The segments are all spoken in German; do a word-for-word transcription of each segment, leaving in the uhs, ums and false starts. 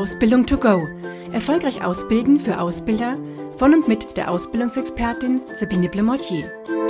Ausbildung to go. Erfolgreich ausbilden für Ausbilder von und mit der Ausbildungsexpertin Sabine Blemortier.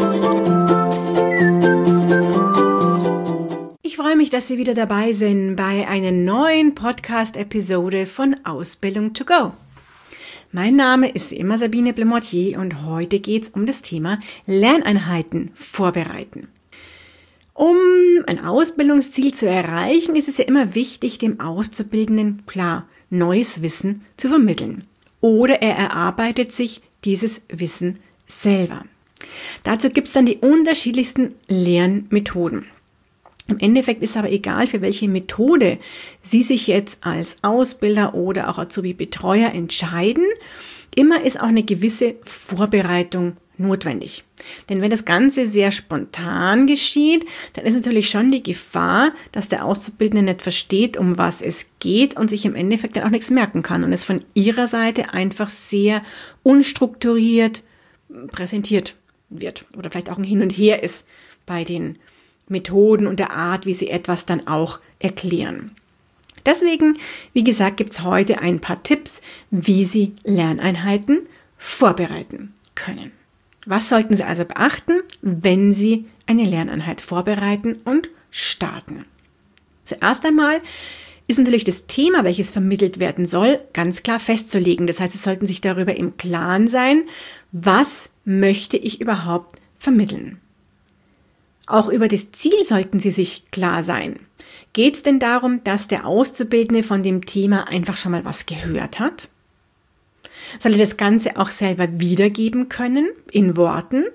Ich freue mich, dass Sie wieder dabei sind bei einer neuen Podcast-Episode von Ausbildung to go. Mein Name ist wie immer Sabine Blemortier und heute geht es um das Thema Lerneinheiten vorbereiten. Um ein Ausbildungsziel zu erreichen, ist es ja immer wichtig, dem Auszubildenden klar neues Wissen zu vermitteln. Oder er erarbeitet sich dieses Wissen selber. Dazu gibt es dann die unterschiedlichsten Lernmethoden. Im Endeffekt ist aber egal, für welche Methode Sie sich jetzt als Ausbilder oder auch Azubi-Betreuer entscheiden, immer ist auch eine gewisse Vorbereitung notwendig. Denn wenn das Ganze sehr spontan geschieht, dann ist natürlich schon die Gefahr, dass der Auszubildende nicht versteht, um was es geht und sich im Endeffekt dann auch nichts merken kann und es von Ihrer Seite einfach sehr unstrukturiert präsentiert wird oder vielleicht auch ein Hin und Her ist bei den Methoden und der Art, wie Sie etwas dann auch erklären. Deswegen, wie gesagt, gibt es heute ein paar Tipps, wie Sie Lerneinheiten vorbereiten können. Was sollten Sie also beachten, wenn Sie eine Lerneinheit vorbereiten und starten? Zuerst einmal ist natürlich das Thema, welches vermittelt werden soll, ganz klar festzulegen. Das heißt, Sie sollten sich darüber im Klaren sein, was möchte ich überhaupt vermitteln. Auch über das Ziel sollten Sie sich klar sein. Geht es denn darum, dass der Auszubildende von dem Thema einfach schon mal was gehört hat? Soll er das Ganze auch selber wiedergeben können, in Worten?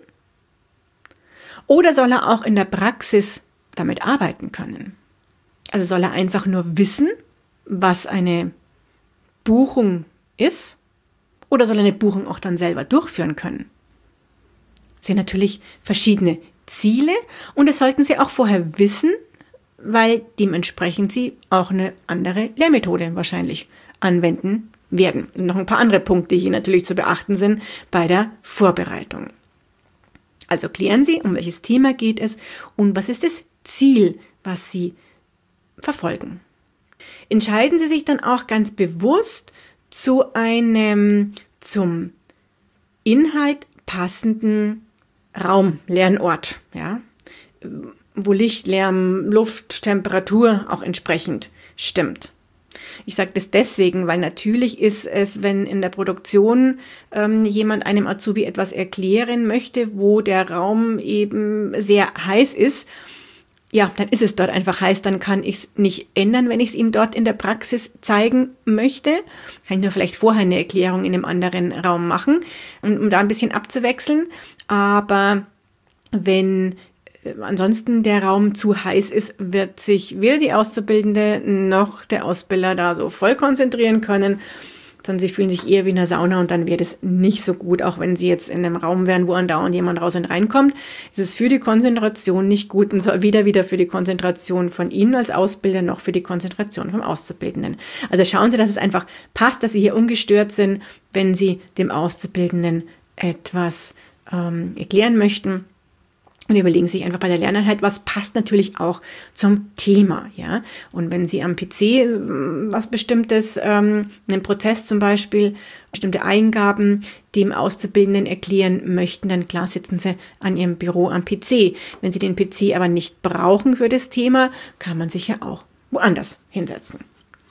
Oder soll er auch in der Praxis damit arbeiten können? Also soll er einfach nur wissen, was eine Buchung ist? Oder soll er eine Buchung auch dann selber durchführen können? Das sind natürlich verschiedene Ziele und das sollten Sie auch vorher wissen, weil dementsprechend Sie auch eine andere Lehrmethode wahrscheinlich anwenden werden. Und noch ein paar andere Punkte, die hier natürlich zu beachten sind bei der Vorbereitung. Also klären Sie, um welches Thema geht es und was ist das Ziel, was Sie verfolgen. Entscheiden Sie sich dann auch ganz bewusst zu einem zum Inhalt passenden Raum, Lernort, ja, wo Licht, Lärm, Luft, Temperatur auch entsprechend stimmt. Ich sage das deswegen, weil natürlich ist es, wenn in der Produktion ähm, jemand einem Azubi etwas erklären möchte, wo der Raum eben sehr heiß ist, ja, dann ist es dort einfach heiß, dann kann ich es nicht ändern, wenn ich es ihm dort in der Praxis zeigen möchte. Kann ich nur vielleicht vorher eine Erklärung in einem anderen Raum machen, um, um da ein bisschen abzuwechseln. Aber wenn äh, ansonsten der Raum zu heiß ist, wird sich weder die Auszubildende noch der Ausbilder da so voll konzentrieren können, sondern sie fühlen sich eher wie in einer Sauna und dann wird es nicht so gut, auch wenn sie jetzt in einem Raum wären, wo andauernd jemand raus und reinkommt. Es ist für die Konzentration nicht gut und soll weder wieder für die Konzentration von Ihnen als Ausbilder noch für die Konzentration vom Auszubildenden. Also schauen Sie, dass es einfach passt, dass Sie hier ungestört sind, wenn Sie dem Auszubildenden etwas ähm, erklären möchten. Und überlegen sich einfach bei der Lerneinheit, was passt natürlich auch zum Thema, ja. Und wenn Sie am P C was Bestimmtes, ähm, einen Prozess zum Beispiel, bestimmte Eingaben dem Auszubildenden erklären möchten, dann klar sitzen Sie an Ihrem Büro am P C. Wenn Sie den P C aber nicht brauchen für das Thema, kann man sich ja auch woanders hinsetzen.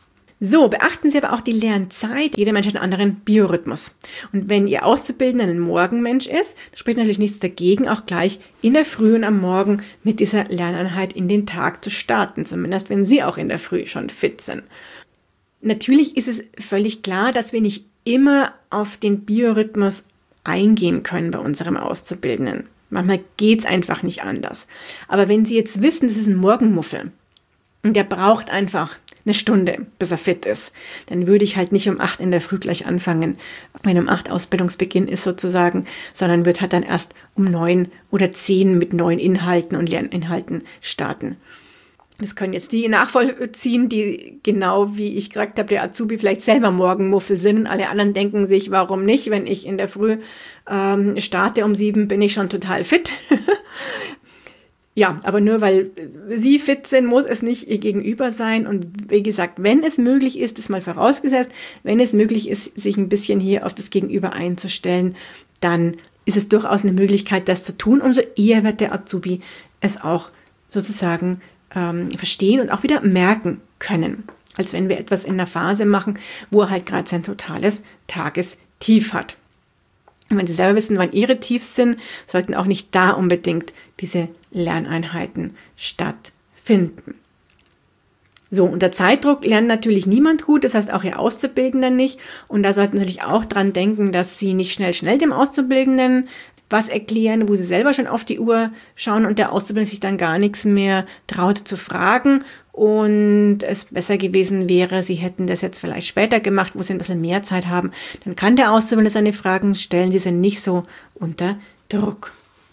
So, beachten Sie aber auch die Lernzeit. Jeder Mensch hat einen anderen Biorhythmus. Und wenn Ihr Auszubildender ein Morgenmensch ist, dann spricht natürlich nichts dagegen, auch gleich in der Früh und am Morgen mit dieser Lerneinheit in den Tag zu starten. Zumindest wenn Sie auch in der Früh schon fit sind. Natürlich ist es völlig klar, dass wir nicht immer auf den Biorhythmus eingehen können bei unserem Auszubildenden. Manchmal geht es einfach nicht anders. Aber wenn Sie jetzt wissen, das ist ein Morgenmuffel und der braucht einfach eine Stunde, bis er fit ist, dann würde ich halt nicht um acht in der Früh gleich anfangen, wenn um acht Ausbildungsbeginn ist sozusagen, sondern würde halt dann erst um neun oder zehn mit neuen Inhalten und Lerninhalten starten. Das können jetzt die nachvollziehen, die genau wie ich gesagt habe, der Azubi vielleicht selber Morgenmuffel sind und alle anderen denken sich, warum nicht, wenn ich in der Früh ähm, starte um sieben, bin ich schon total fit. Ja, aber nur weil Sie fit sind, muss es nicht Ihr Gegenüber sein. Und wie gesagt, wenn es möglich ist, ist mal vorausgesetzt, wenn es möglich ist, sich ein bisschen hier auf das Gegenüber einzustellen, dann ist es durchaus eine Möglichkeit, das zu tun. Umso eher wird der Azubi es auch sozusagen ähm, verstehen und auch wieder merken können, als wenn wir etwas in einer Phase machen, wo er halt gerade sein totales Tagestief hat. Und wenn Sie selber wissen, wann Ihre Tiefs sind, sollten auch nicht da unbedingt diese Lerneinheiten stattfinden. So, unter Zeitdruck lernt natürlich niemand gut, das heißt auch Ihr Auszubildender nicht. Und da sollten Sie natürlich auch dran denken, dass Sie nicht schnell, schnell dem Auszubildenden was erklären, wo Sie selber schon auf die Uhr schauen und der Auszubildende sich dann gar nichts mehr traut zu fragen. Und es besser gewesen wäre, Sie hätten das jetzt vielleicht später gemacht, wo Sie ein bisschen mehr Zeit haben. Dann kann der Auszubildende seine Fragen stellen, Sie sind nicht so unter Druck.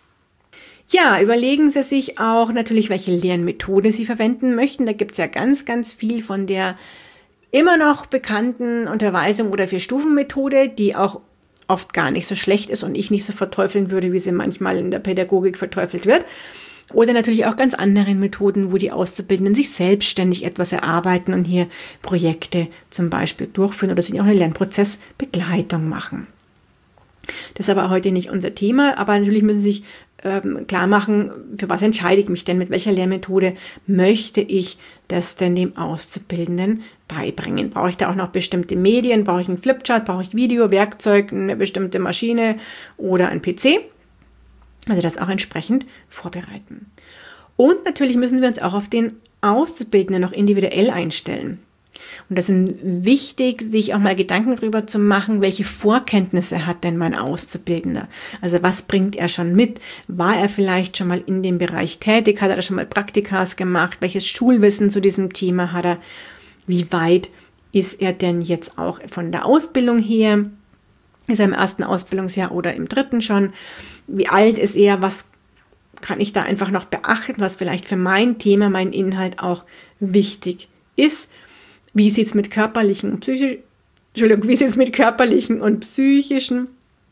Ja, überlegen Sie sich auch natürlich, welche Lernmethode Sie verwenden möchten. Da gibt es ja ganz, ganz viel von der immer noch bekannten Unterweisung oder Vier-Stufen-Methode, die auch oft gar nicht so schlecht ist und ich nicht so verteufeln würde, wie sie manchmal in der Pädagogik verteufelt wird. Oder natürlich auch ganz anderen Methoden, wo die Auszubildenden sich selbstständig etwas erarbeiten und hier Projekte zum Beispiel durchführen oder sich auch eine Lernprozessbegleitung machen. Das ist aber heute nicht unser Thema, aber natürlich müssen Sie sich ähm, klar machen, für was entscheide ich mich denn, mit welcher Lehrmethode möchte ich das denn dem Auszubildenden beibringen. Brauche ich da auch noch bestimmte Medien, brauche ich einen Flipchart, brauche ich Video, Werkzeug, eine bestimmte Maschine oder ein P C? Also das auch entsprechend vorbereiten. Und natürlich müssen wir uns auch auf den Auszubildenden noch individuell einstellen. Und das ist wichtig, sich auch mal Gedanken darüber zu machen, welche Vorkenntnisse hat denn mein Auszubildender? Also was bringt er schon mit? War er vielleicht schon mal in dem Bereich tätig? Hat er schon mal Praktikas gemacht? Welches Schulwissen zu diesem Thema hat er? Wie weit ist er denn jetzt auch von der Ausbildung her? Ist er im ersten Ausbildungsjahr oder im dritten schon? Wie alt ist er? Was kann ich da einfach noch beachten, was vielleicht für mein Thema, mein Inhalt auch wichtig ist? Wie sieht es mit körperlichen und psychischen, Entschuldigung, wie sieht es mit körperlichen und psychischen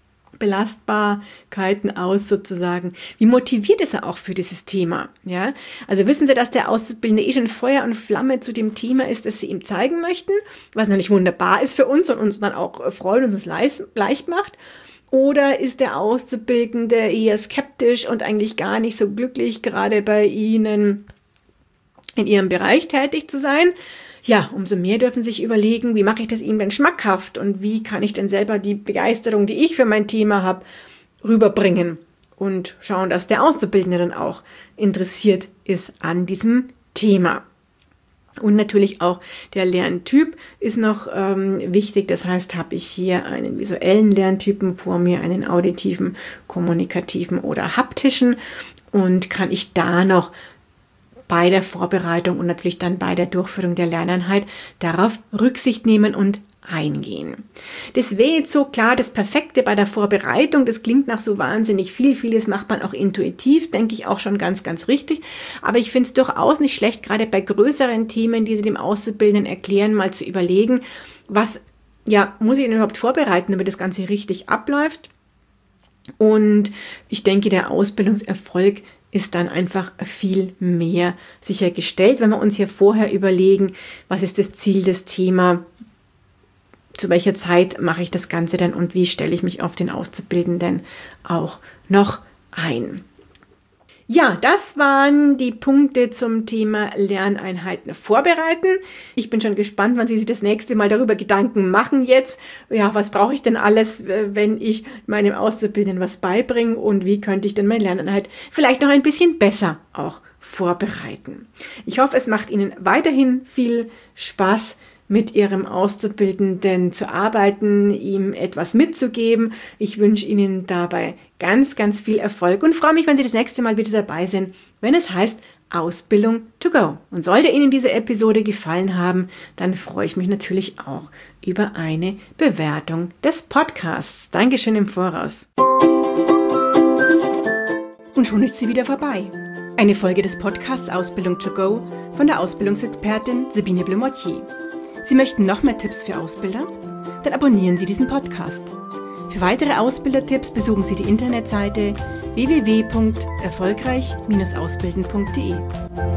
Belastbarkeiten aus sozusagen? Wie motiviert ist er auch für dieses Thema? Ja? Also wissen Sie, dass der Auszubildende eh schon Feuer und Flamme zu dem Thema ist, das Sie ihm zeigen möchten, was natürlich wunderbar ist für uns und uns dann auch freut und uns leicht macht? Oder ist der Auszubildende eher skeptisch und eigentlich gar nicht so glücklich, gerade bei Ihnen in Ihrem Bereich tätig zu sein? Ja, umso mehr dürfen Sie sich überlegen, wie mache ich das Ihnen denn schmackhaft und wie kann ich denn selber die Begeisterung, die ich für mein Thema habe, rüberbringen und schauen, dass der Auszubildende dann auch interessiert ist an diesem Thema. Und natürlich auch der Lerntyp ist noch ähm, wichtig. Das heißt, habe ich hier einen visuellen Lerntypen vor mir, einen auditiven, kommunikativen oder haptischen und kann ich da noch bei der Vorbereitung und natürlich dann bei der Durchführung der Lerneinheit darauf Rücksicht nehmen und eingehen. Das wäre jetzt so klar das Perfekte bei der Vorbereitung. Das klingt nach so wahnsinnig viel. Vieles macht man auch intuitiv, denke ich auch schon ganz, ganz richtig. Aber ich finde es durchaus nicht schlecht, gerade bei größeren Themen, die Sie dem Auszubildenden erklären, mal zu überlegen, was ja, muss ich denn überhaupt vorbereiten, damit das Ganze richtig abläuft. Und ich denke, der Ausbildungserfolg ist dann einfach viel mehr sichergestellt, wenn wir uns hier vorher überlegen, was ist das Ziel des Themas, zu welcher Zeit mache ich das Ganze denn und wie stelle ich mich auf den Auszubildenden auch noch ein. Ja, das waren die Punkte zum Thema Lerneinheiten vorbereiten. Ich bin schon gespannt, wann Sie sich das nächste Mal darüber Gedanken machen jetzt. Ja, was brauche ich denn alles, wenn ich meinem Auszubildenden was beibringe und wie könnte ich denn meine Lerneinheit vielleicht noch ein bisschen besser auch vorbereiten. Ich hoffe, es macht Ihnen weiterhin viel Spaß, mit Ihrem Auszubildenden zu arbeiten, ihm etwas mitzugeben. Ich wünsche Ihnen dabei ganz, ganz viel Erfolg und freue mich, wenn Sie das nächste Mal wieder dabei sind, wenn es heißt Ausbildung to go. Und sollte Ihnen diese Episode gefallen haben, dann freue ich mich natürlich auch über eine Bewertung des Podcasts. Dankeschön im Voraus. Und schon ist sie wieder vorbei. Eine Folge des Podcasts Ausbildung to go von der Ausbildungsexpertin Sabine Blemortier. Sie möchten noch mehr Tipps für Ausbilder? Dann abonnieren Sie diesen Podcast. Für weitere Ausbildertipps besuchen Sie die Internetseite w w w punkt erfolgreich Bindestrich ausbilden punkt de.